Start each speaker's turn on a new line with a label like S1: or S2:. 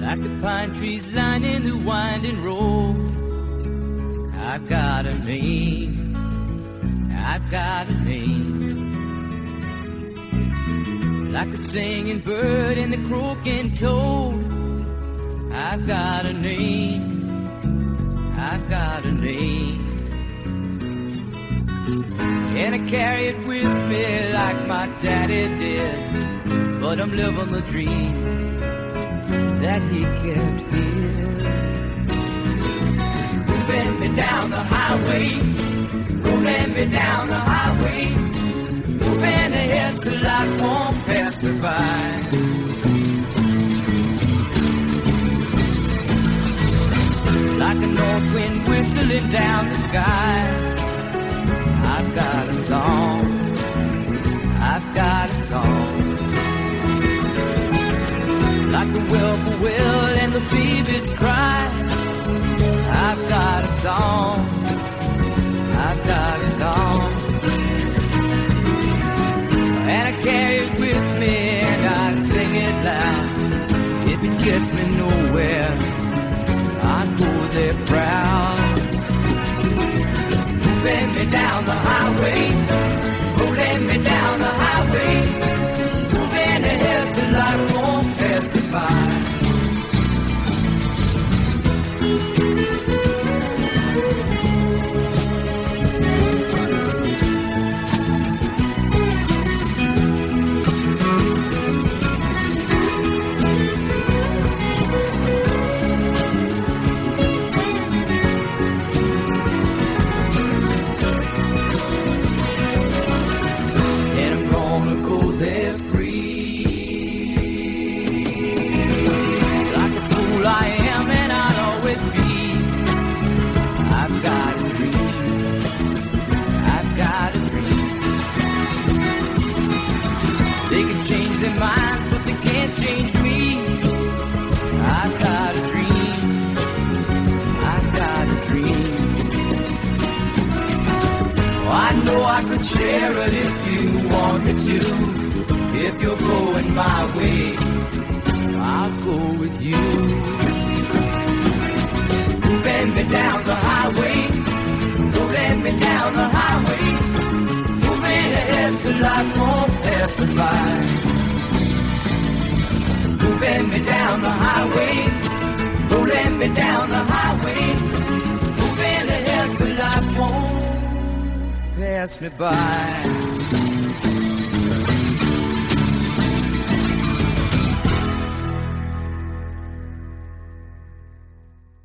S1: like the pine trees lining the winding road. I've got a name, I've got a name, like the singing bird and the croaking toad. I've got a name, I've got a name, and I carry it with me like my daddy did. But I'm living the dream that he kept here. Moving me down the highway, rolling me down the highway, moving ahead so life won't pass me by. Like a north wind whistling down the sky, I've got a song, I've got a song. Like the whippoorwill and the babies cry, I've got a song, I've got a song. And I carry it with me and I sing it loud. If it gets me nowhere, I go there proud. Moving me down the highway, rolling me down the highway, moving ahead so life won't pass me by. Share it if you want me to. If you're going my way, I'll go with you. Moving me down the highway, rolling me down the highway, moving ahead so life won't pass me by. Moving me down the highway, rolling me down the highway, moving ahead so life won't pass me by.